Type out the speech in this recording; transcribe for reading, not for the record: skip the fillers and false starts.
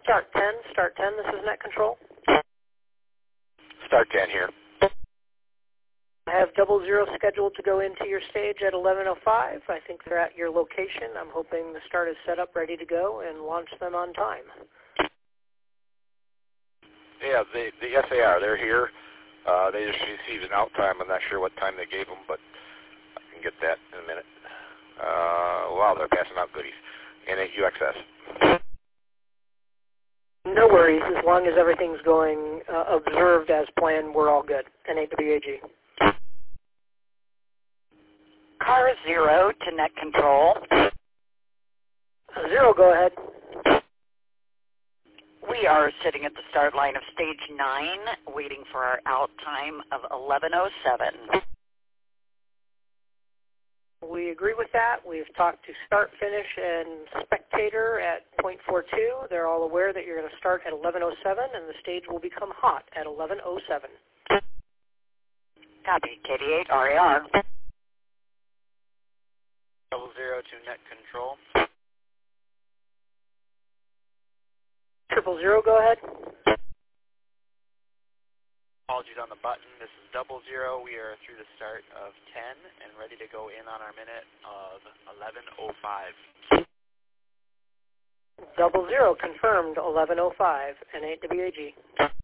Start 10, this is Net Control. Start 10 here. I have 00 scheduled to go into your stage at 11:05. I think they're at your location. I'm hoping the start is set up, ready to go, and launch them on time. Yeah, the SAR, they're here. They just received an out time. I'm not sure what time they gave them, but I can get that in a minute. Wow, they're passing out goodies. N8UXS. No worries. As long as everything's going observed as planned, we're all good. N8WAG. Car 0 to Net Control. 0, go ahead. We are sitting at the start line of stage 9, waiting for our out time of 11:07. We agree with that. We've talked to start, finish, and spectator at 0.42. They're all aware that you're going to start at 11:07, and the stage will become hot at 11:07. Copy. KD8 RAR. 00 to Net Control. 000, go ahead. Apologies on the button. This is 00. We are through the start of 10 and ready to go in on our minute of 11:05. 00, confirmed, 11:05, N8WAG.